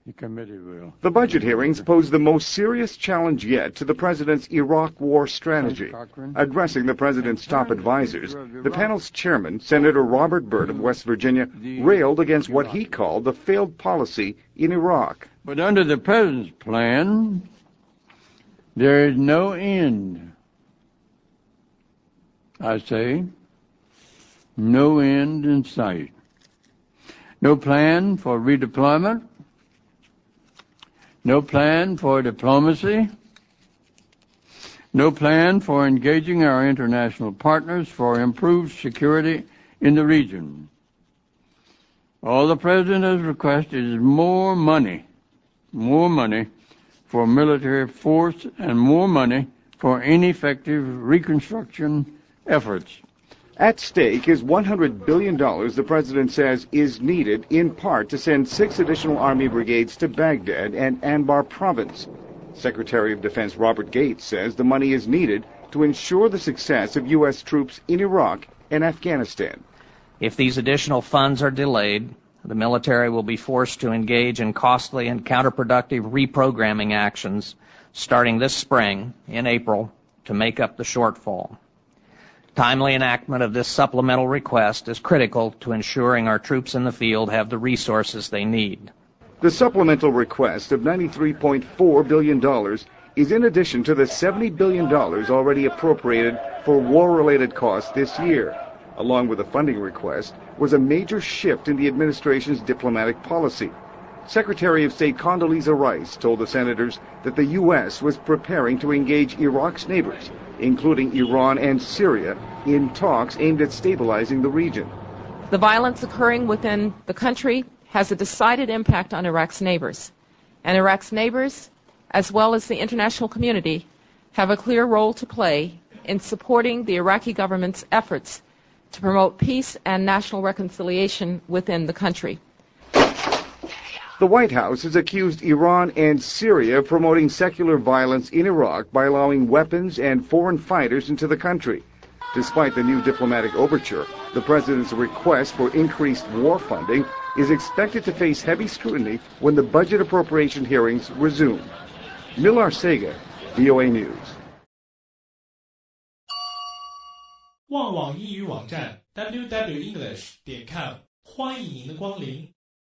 The committee will. The budget hearings pose the most serious challenge yet to the president's Iraq war strategy. Addressing the president's top advisors, the panel's chairman, Senator Robert Byrd of West Virginia, railed against what he called the failed policy in Iraq. But under the president's plan, there is no end. I say, no end in sight. No plan for redeployment. No plan for diplomacy. No plan for engaging our international partners for improved security in the region. All the President has requested is more money for military force and more money for ineffective reconstruction efforts. At stake is $100 billion the president says is needed in part to send 6 additional Army brigades to Baghdad and Anbar province. Secretary of Defense Robert Gates says the money is needed to ensure the success of U.S. troops in Iraq and Afghanistan. If these additional funds are delayed, the military will be forced to engage in costly and counterproductive reprogramming actions starting this spring in April to make up the shortfall. Timely enactment of this supplemental request is critical to ensuring our troops in the field have the resources they need. The supplemental request of $93.4 billion is in addition to the $70 billion already appropriated for war-related costs this year. Along with the funding request was a major shift in the administration's diplomatic policy. Secretary of State Condoleezza Rice told the senators that the U.S. was preparing to engage Iraq's neighbors, including Iran and Syria, in talks aimed at stabilizing the region. The violence occurring within the country has a decided impact on Iraq's neighbors. And Iraq's neighbors, as well as the international community, have a clear role to play in supporting the Iraqi government's efforts to promote peace and national reconciliation within the country. The White House has accused Iran and Syria of promoting secular violence in Iraq by allowing weapons and foreign fighters into the country. Despite the new diplomatic overture, the president's request for increased war funding is expected to face heavy scrutiny when the budget appropriation hearings resume. Millar Sega, VOA News. 旺旺英语网站 www.english.com 欢迎您的光临。